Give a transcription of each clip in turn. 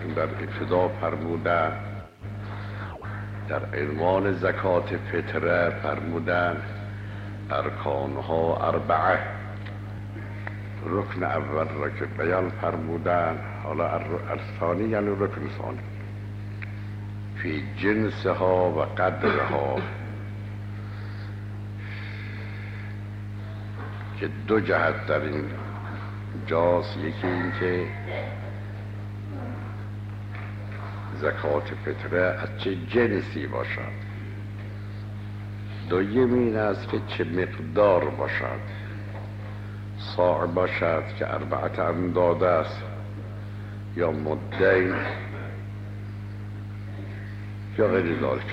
در ابتدا فرمودن در عنوان زکات فطره فرمودن ارکانها اربعه. رکن اول را که بیان فرمودن، حالا ارثانی یعنی رکن ثانی، فی جنسها و قدرها، که دو جهت در این جاست. یکی این که زکات فطره از چه جنسی باشد، دوم این است که چه مقدار باشد. صاع باشد که 4 امداد است، یا مدین، یا غیر ذلک.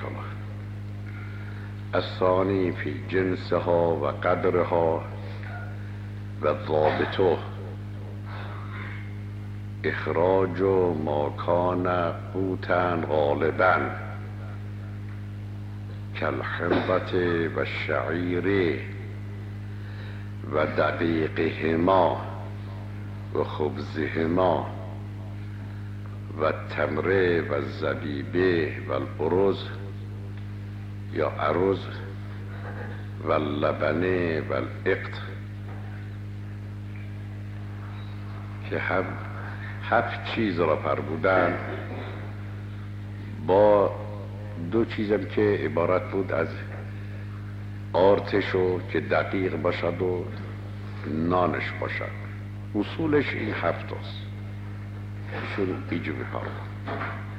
الثانی فی جنسها و قدرها و ضابطه اخراج ما کان قوتا غالبا کالحنطة و الشعیر و دقیقهما و خبزهما و التمر و الزبیبه و الارز یا ارز و اللبن و الاقط، که هم 7 چیز را فرمودن، با 2 چیزم که عبارت بود از آرتشو که دقیق باشد و نانش باشد. اصولش این 7 است. ایشون اینجا می‌فرماید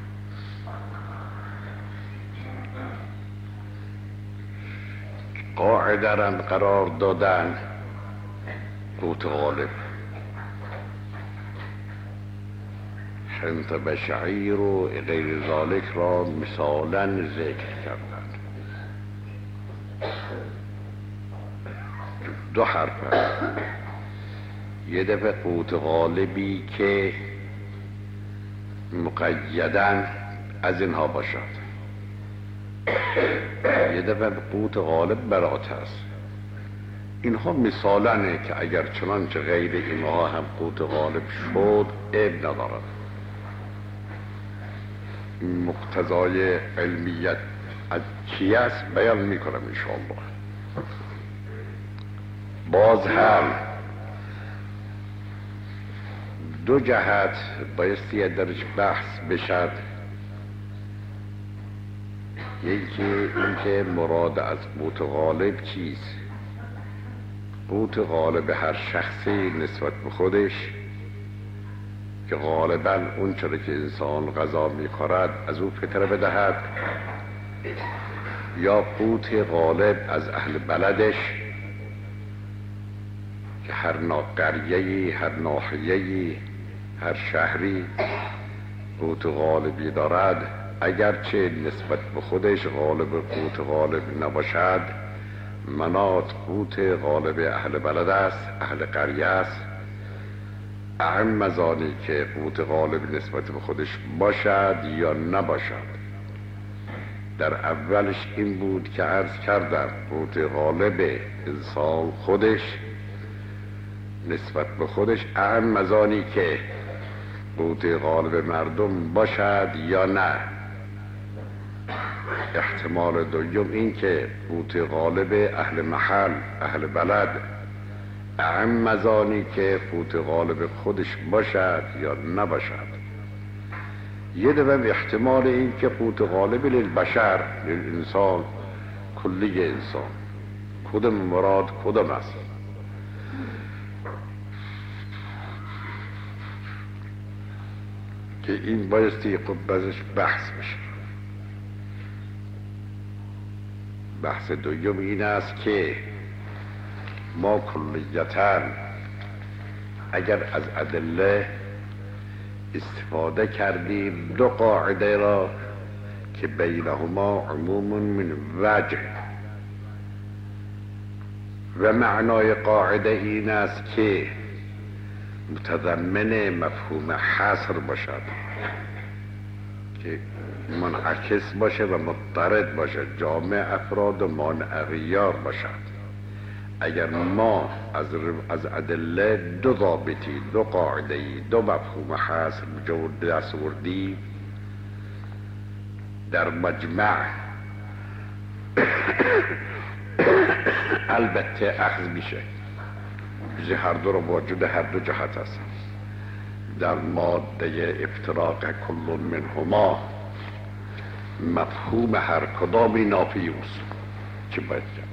قاعده را قرار دادن قوت غالب، حنطة و شعیر و غیر ذالک را مثالا ذکر کردن. 2 حرف هست. یه دفعه قوت غالبی که مقیداً از اینها باشد، یه دفعه قوت غالب برات هست. اینها مثالانه که اگر چنانچه غیر اینها هم قوت غالب شد عیب ندارد. مقتضای علمیت از چی است بیان میکنم انشاءالله. باز هم 2 جهت بایستی درش بحث بشد. یکی این که مراد از قوت غالب چیست. قوت غالب هر شخصی نسبت به خودش که غالبا اون چرا که انسان غذا میخورد از او فطره بدهد، یا قوت غالب از اهل بلدش که هر قریه‌ای، هر ناحیه‌ای، هر شهری قوت غالبی دارد، اگرچه نسبت به خودش غالب قوت غالب نباشد، مناط قوت غالب اهل بلد است، اهل قریه است. اهم از آنی که قوت غالب نسبت به خودش باشد یا نباشد. در اولش این بود که عرض کردم قوت غالب انسان خودش نسبت به خودش اهم از آنی که قوت غالب مردم باشد یا نه. احتمال دوم این که قوت غالب اهل محل، اهل بلد اهم از آنی که قوت غالب خودش باشد یا نباشد. یه دوم احتمال این که قوت غالب للبشر، للانسان، کلی انسان، کدام مراد کدام است. که این بایستی خب بازش بحث بشه. بحث دوم این است که ما کلیتاً اگر از ادله استفاده کردیم 2 قاعده را که بینهما عموم من وجه و معنای قاعده این است که متضمن مفهوم حصر باشد، که منعکس باشه و مضطرد باشه، جامع افراد و مانع غیار باشد. اگر ما از ادله دو ضابطی، دو قاعده‌ای، دو مفهوم حصر دست آوردیم، در مجمع البته اخذ میشه، هر دو رو موجود هر دو جهت هست. در ماده افتراق کل منهما مفهوم هر کدامی نافی اوست. چه باید کرد؟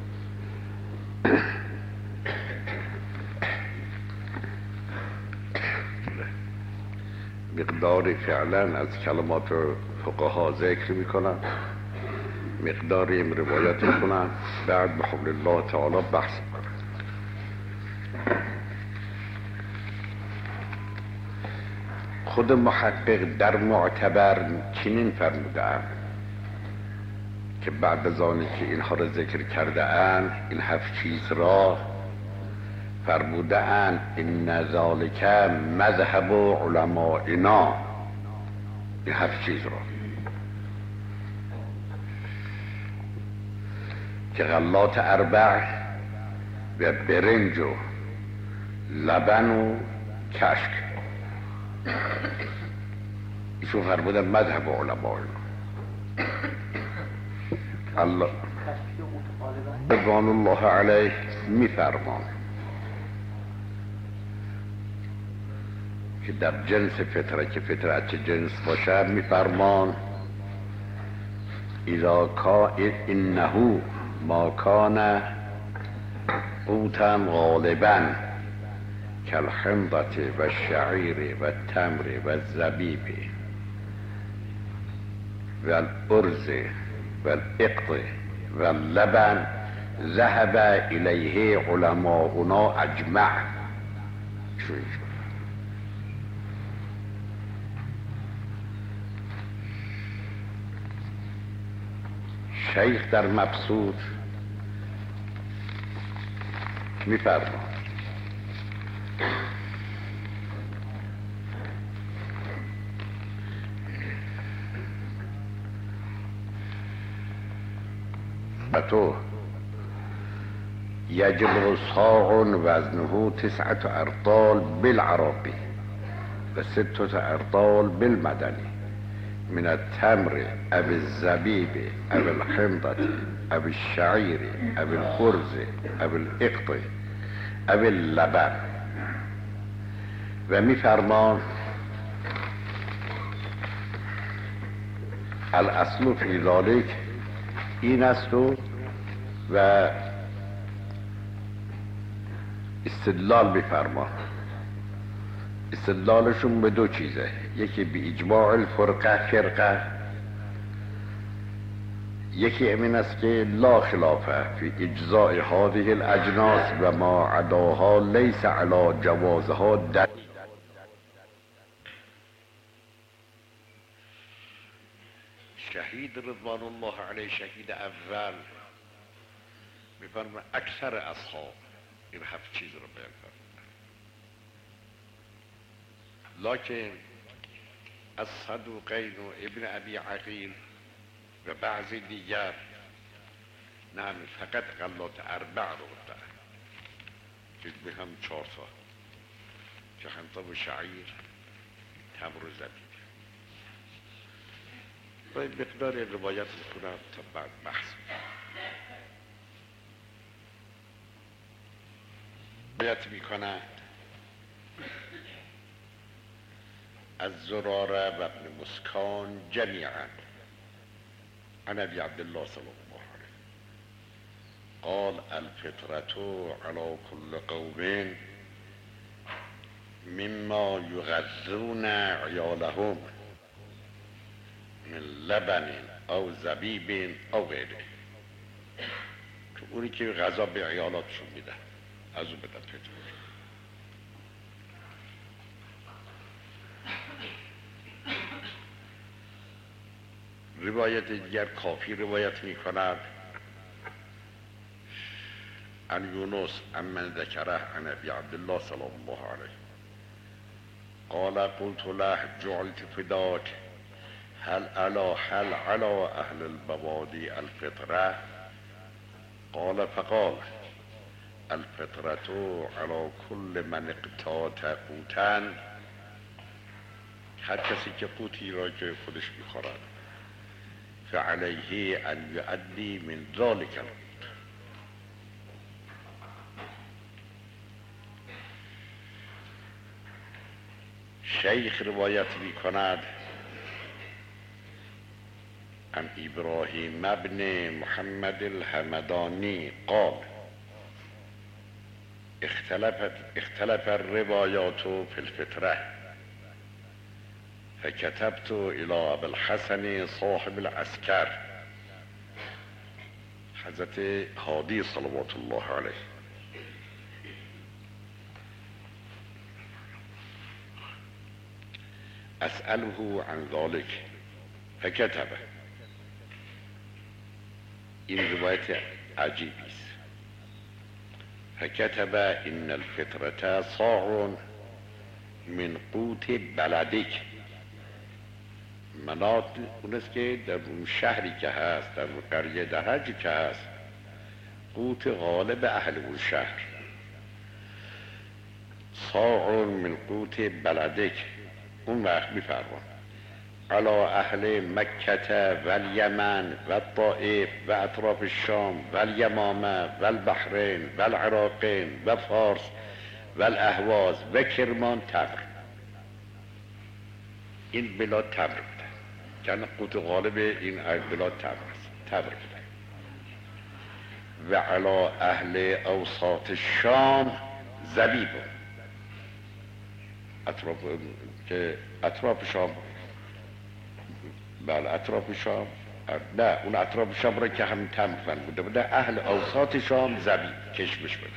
مقداری فعلا از کلمات فقها ذکر میکنم، مقداری روایت میکنم، بعد بحول الله تعالی بحث میکنم. خود محقق در معتبر چنین فرموده‌اند که بعد از آنی که اینها را ذکر کرده اند، این 7 چیز را فرموده اند ان ذالک مذهب علمائنا، این 7 چیز را که غلات 4 و برنج و لبن و کشک، ایشون فرمودن مذهب علمائنا. الله رضوان الله علیه میفرمان که در جنس فطره که فطره چه جنس باشه میفرمان اذا کا انه ما کان قوتا غالبا کالحنطة و الشعیر و التمر و الزبیب و الارز و الاقط و اللبن ذهب الیه علماؤنا اجمع. شیخ در مبسوط میفرماد و تو یجب صاع وزنه 9 ارطال بالعراقی و 6 ارطال بالمدنی من التمر او الزبیب او الحنطة او الشعیر او الخرز او الاقط او اللبن. و میفرمان الاصل فی ذلک این است و استدلال بفرما. استدلالشون به 2 چیزه، یکی به اجماع فرقه، یکی امین است که لا خلافه فی اجزاء هذه الاجناس و ما عداها لیس علی جوازها دلیل. شهید رضوان الله علیه، شهید اول، میفرمه اکثر اصحاب این 7 چیز رو بیان فرمودن، لکن از صدوقین و ابن ابی عقیل و بعضی دیگر نه فقط غلات 4 رو گفتن که به هم 4 تا که حنطة و شعیر، تمر و زبیب. باید مقدار روایت میکنم تا بعد بحث روایت میکنم از زراره و ابن مسکان جمیعا عن ابی عبدالله صلی الله علیه قال الفطرة على كل قوم مما يغذون عيالهم من لبن او زبیب او غیره، که اونی که غذا به عیالاتشون میدن از اون بدن فطره. روایت دیگر کافی روایت می کند عن یونس عمن ذکره عن ابی عبدالله صلی الله علیه قال قلت له جعلت فداك هل على اهل البوادي الفطره قال فقال الفطرة على كل من اقتات قوتا، هر کسی که قوتی را جای خودش میخورد فعلیه ان یؤدی من ذلک. شیخ روایت میکند عن ابراهیم ابن محمد الحمدانی قال اختلف الروايات في الفطرة فكتبت إلى أبي الحسن صاحب العسكر حضرت هادی صلوات الله عليه أسأله عن ذلك فكتب. این روایت عجیبی است. فكتب إن الفطرة صاع من قوت بلدک. مناط اون است که در اون شهری که هست، در اون قریه دهجی که هست، قوت غالب اهل اون شهر. صاع من قوت بلدک. اون وقت میفرمان علی اهل مکه و الیمن و الطائف و اطراف الشام و الیمامه و البحرین و العراقین و فارس و الاهواز و کرمان تمر. این بلاد تمر بوده، یعنی قوت غالب این بلاد تمر بوده. و علی اهل اوساط شام زبیب. اطراف شام، بله اطراف شام، نه اون اطراف شام را که هم تمر بوده اهل اوساط شام زبیب کشمش بوده.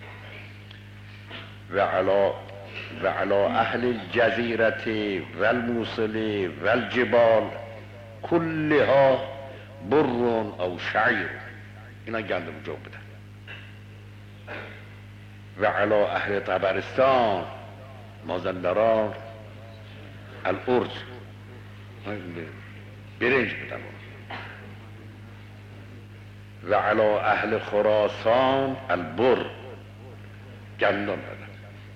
و علی اهل الجزیره و الموصل و الجبال کلها بر او شعیر. اینا گندم جو بوده. و علی اهل طبرستان مازندران الارز برنج بودن. و علی اهل خراسان البر گندم بودن.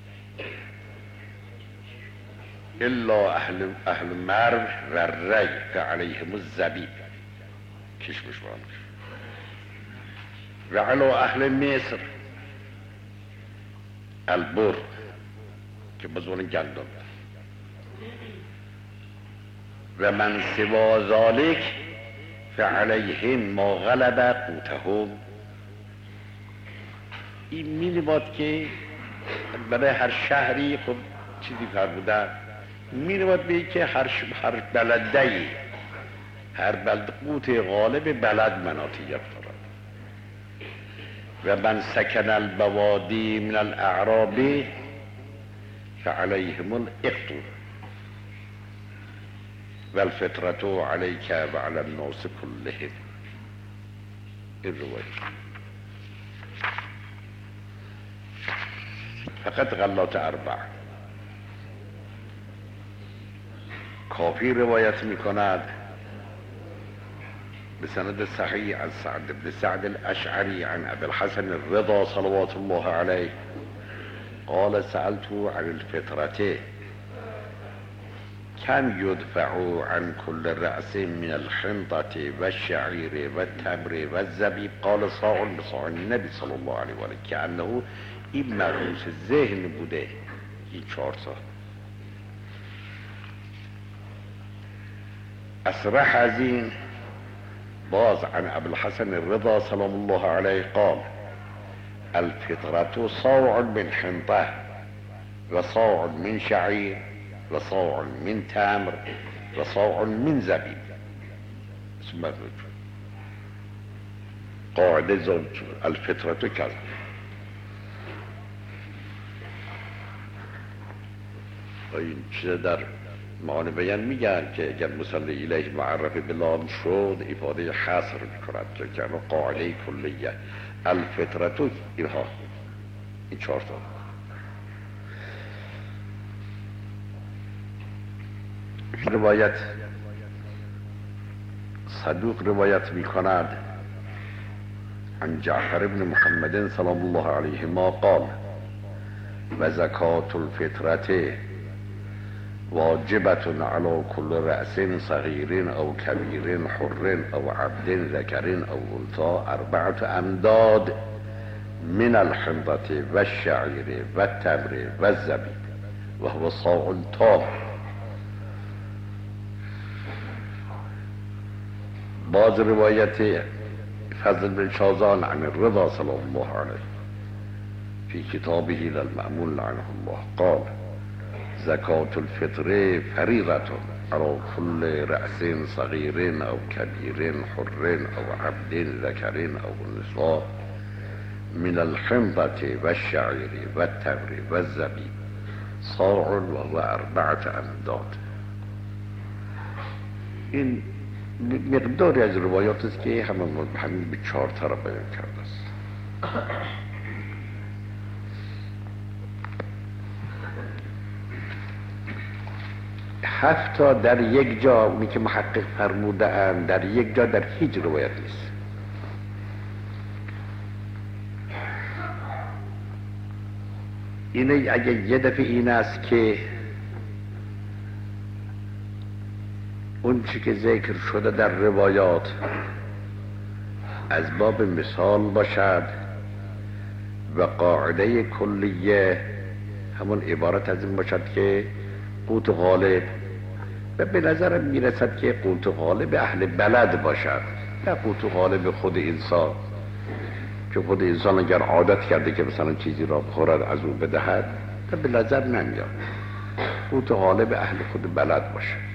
الا اهل مرو و ری فعلیهم الزبیب کشمش بودن. و علی اهل مصر البر که بزرگ گندم. و من سوا ذالک فعلیهم ما غلب قوتهم. این مینباد که برای هر شهری خب چیزی فرمودن، مینباد به که هر بلدهی، هر بلد قوت غالب بلد مناطیت دارد. و من سکن البوادی من الاعراب فعلیهم الاقت. والفطرة عليك وعلى الناس كلهم. الرواية فقط غلات اربع. کافی روایت میکند بسند صحیح عن سعد بن سعد الاشعري عن ابي الحسن الرضا صلوات الله عليه قال سألته عن الفطرة كم يدفع عن كل رأس من الحنطة والشعير والتمر والزبيب قال صاع بصاع. النبي صلى الله عليه وآله كأنه این مرموز ذهن بوده این 4 تا. اصرح از این باز عن ابو الحسن الرضا سلام الله عليه قال الفطرة صاع من حنطة و صاع من شعير و صاع من تمر و صاع من زبیب. قاعده زوج الفطرة کذا. این چیز در معانی بیان میگن که اگر مصلی الیه معرف بلام شد افاده حصر میکند که قاعده کلیه الفطرة اینها این 4 تا. روایت صدوق روایت میکند عن جعفر بن محمد سلام الله عليهما قال و زکاة الفطرة واجبة على كل رأس صغير أو كبير حر أو عبد ذكر أو أنثى 4 أمداد من الحنطة والشعير والتمر والزبيب وهو صاع تام. باز روایت فضل بن شازان عن الرضا صلى الله عليه في كتابه للمأمون لعنه الله قال زكاة الفطر فريضة على كل رأس صغير أو كبير حر أو عبد ذكر أو أنثى من الحنطة والشعير والتمر والزبيب صاع وهو 4 أمداد. این مقداری از روایات است که همین به 4 تا را بیان کرده است. حتی در یک جا اونی که محقق فرموده اند در یک جا در هیچ روایت نیست. اینه اگه یه دفعه این است که اون چی که ذکر شده در روایات از باب مثال باشد و قاعده کلیه همون عبارت از این باشد که قوت غالب و به نظرم میرسد که قوت غالب اهل بلد باشد نه قوت غالب خود انسان، که خود انسان اگر عادت کرده که مثلا چیزی را بخورد از او بدهد تا به نظر نمیاد. قوت غالب اهل خود بلد باشد.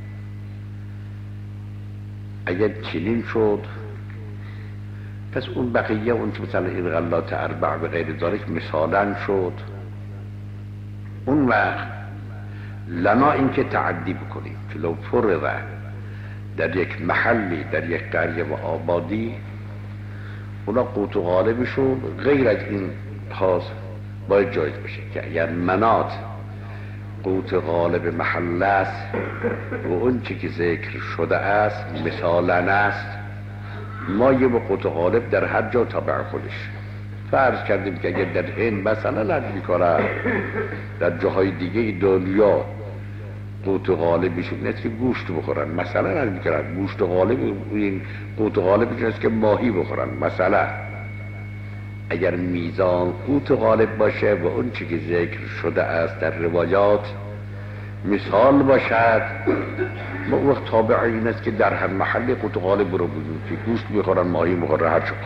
اگر چنین شد پس اون بقیه اون که مثلا این غلات 4 به غیر ذالک مثالا شد، اون وقت لنا این که تعدی بکنیم که لو فرض در یک محلی در یک قریه و آبادی اونا قوت غالبشون غیر از این هاست باید جایز بشه که اگر منات قوت غالب محل است و اون چی که ذکر شده است مثالاً است، ما یه به قوت غالب در هر جا تابع خودش فرض کردیم که اگر در هند مثلا لد میکنن در جاهای دیگه دنیا قوت غالبشون نیست که گوشت بخورن، مثلا لد میکنن گوشت غالب، این قوت غالبشون است که ماهی بخورن مثلا. اگر میزان قوت غالب باشه و اون چی که ذکر شده است در روایات مثال باشد، ما وقت تابع این است که در هر محل قوت غالب رو بودیم که گوشت میخورن ماهی میخورن هر چه.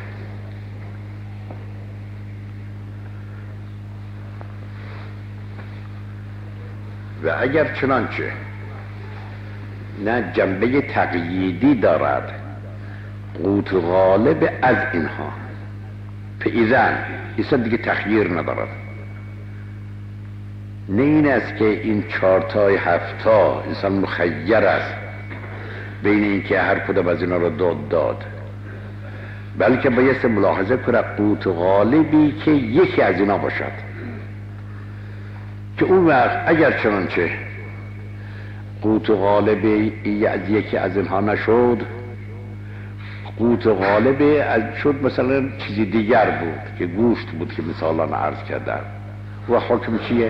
و اگر چنانچه نه جنبه تقییدی دارد قوت غالب از اینها فإذن ایسا دیگه تخییر ندارد، نه این است که این 4 تا 7 تا انسان مخیر است بین این که هر کدام از اینا رو داد، بلکه بایست ملاحظه کنه قوت غالبی که یکی از اینا باشد که اون وقت اگر چنانچه قوت غالبی از یکی از اینها نشد، قوت غالبی از شد مثلا چیزی دیگر بود که گوشت بود که مثلا عرض کردم، و حکم چیه؟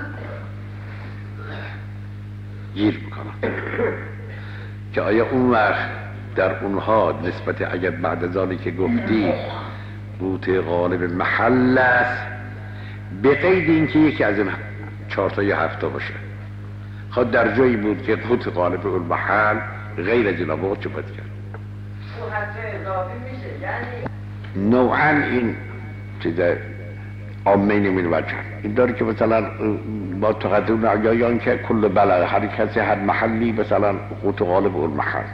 گیر میکنم که آیا اون وقت در اونها نسبت اگر بعد از آنی که گفتی قوت غالب محل است به قید این که یکی از این 4 تا یا 7 تا باشه، خود در جایی بود که قوت غالب اون محل غیر از اینا بود چه باید کرد؟ نوعا این چیز عامه نمین وجه این داره که مثلا با تقدم اعیان که کل بلد هر کسی هر محلی مثلا قوت غالب اون محل،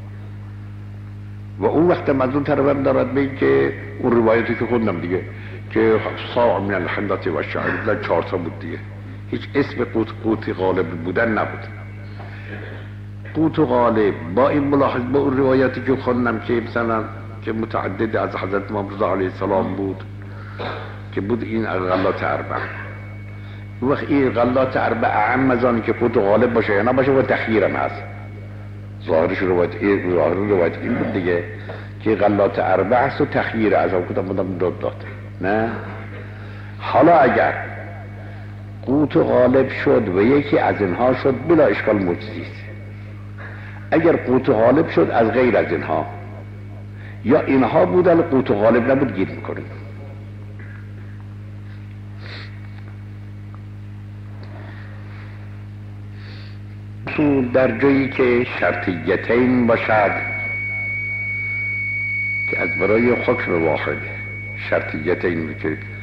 و اون وقت من از اون طرف هم دارد بگیم که اون روایتی که خوندم دیگه که صاع من الحنطة و الشعير 4 تا بود دیگه، هیچ اسم قوت غالب بودن نبود. قوت غالب با این ملاحظه با اون روایاتی که خوندم که مثلا که متعدد از حضرت امام رضا علیه السلام بود که بود این غلات 4، وقت این غلات 4 اعم از آنی که قوت غالب باشه یا نباشه و تخییر هم هست. ظاهر روایت این بود دیگه که غلات اربع است و تخییر از هم کدام بودم داد. نه حالا اگر قوت غالب شد و یکی از اینها شد بلا اشکال معجزی است. اگر قوت غالب شد از غیر از اینها یا اینها بودن قوت غالب نبود گیر میکنیم. تو در جایی که شرطیتین باشد که از برای حکم واحد شرطیتین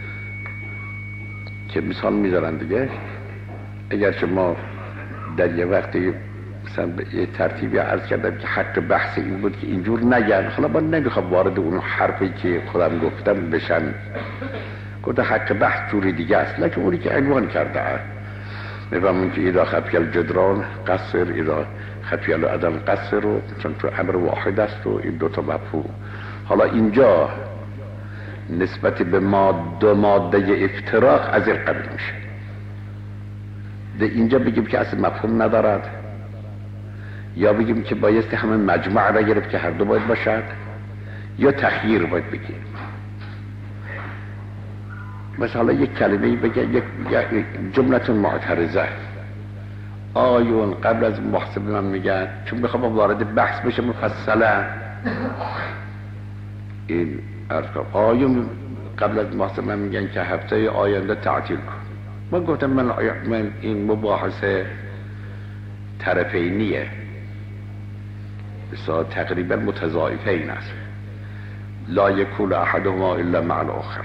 که مثال میذارن دیگه، اگرچه ما در یه وقتی مثلا به یه ترتیبی عرض کردم که حق بحث این بود که اینجور نگن، حالا من نمیخوام وارد اون حرفی که خودم گفتم بشن، گفته حق بحث جوری دیگه است، لکه اونی که عنوان کرده میفهمون که ایدا خفی الجدران قصر، ایدا خفی العدم قصر رو، چون تو امر واحد است و این دوتا مفهوم. حالا اینجا نسبت به ماده افتراق از این قبیل میشه. ده اینجا بگیم که اصلا مفهوم ندارد، یا بگیم که بایستی همه مجمع را گرفت که هر دو باید باشد، یا تخییر باید بگیم. مثلا حالا یک کلمه بگه، یک جملتون معترضه، آیون قبل از محاسبه من میگن، چون بخوام وارد بحث بشه مفصلا این آیون قبل از محاسبه من میگن که هفته آینده تعطیل کن. من گفتم من این مباحثه طرفینیه، بسیار تقریبا متضاعفین است، لا یکون احدهما الا مع الاخر.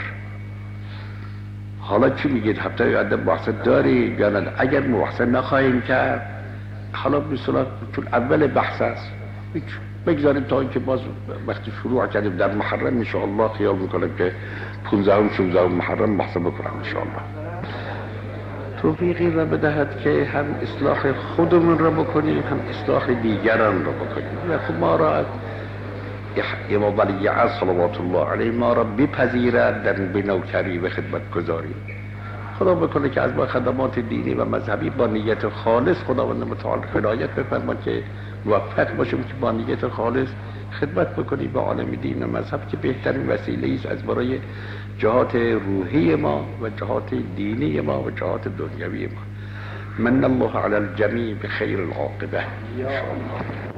حالا چی میگید هفته آینده بحثه داری یا نه؟ اگر بحثه نخواهیم کرد، حالا بسیار چون اول بحث است بگذاریم تا اینکه باز وقتی شروع کردیم در محرم ان شاء الله خیال میکنم که 15 16 محرم بحث بکنم ان شاء الله. توفیقی را بدهد که هم اصلاح خودمون را بکنیم هم اصلاح دیگران را بکنیم و خب ما را امام ولی عصر صلوات الله علیه ما را بپذیرد در بنوکری و خدمت گذاری. خدا بکنه که از ما خدمات دینی و مذهبی با نیت خالص خداوند متعال هدایت بفرماید که موفق باشیم که با نیت خالص خدمت بکنیم به عالم دین و مذهب که بهترین وسیله است از برای جهات روحی ما و جهات دینی ما و جهات دنیوی ما. من الله علی الجمیع بخیر العاقبه ان شاء الله.